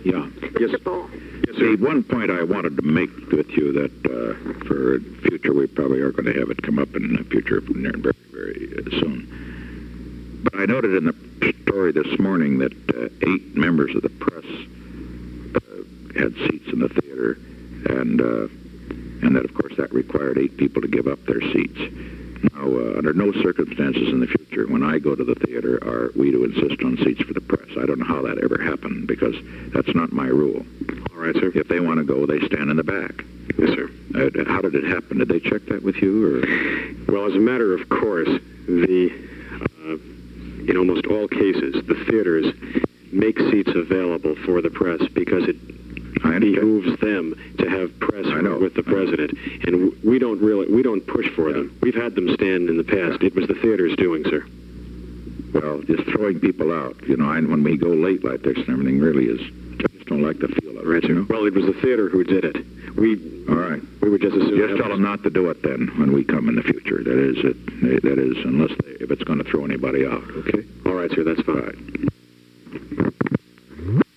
Yeah. Yes. Mr. Bull. Yes, sir. The one point I wanted to make with you that for future we probably are going to have it come up in the future very, very soon. But I noted in the story this morning that 8 members of the press had seats in the theater, and that, of course, that required 8 people to give up their seats. Now, under no circumstances in the future, when I go to the theater, are we to insist on seats for the press. I don't know how that ever happened, because that's not my rule. All right, sir. If they want to go, they stand in the back. Yes, sir. How did it happen? Did they check that with you? Or? Well, as a matter of course, in almost all cases, the theaters make seats available for the press because it behooves them to have press with the president, and we don't push for them. We've had them stand in the past. It was the theater's doing, sir. Well, just throwing people out, and when we go late like this and everything really is, I just don't like the feel of it. Right, Well, it was the theater who did it. All right. We would just assume. Just tell them not to do it then when we come in the future. That is, unless if it's going to throw anybody out. Okay. All right, sir. That's fine. All right.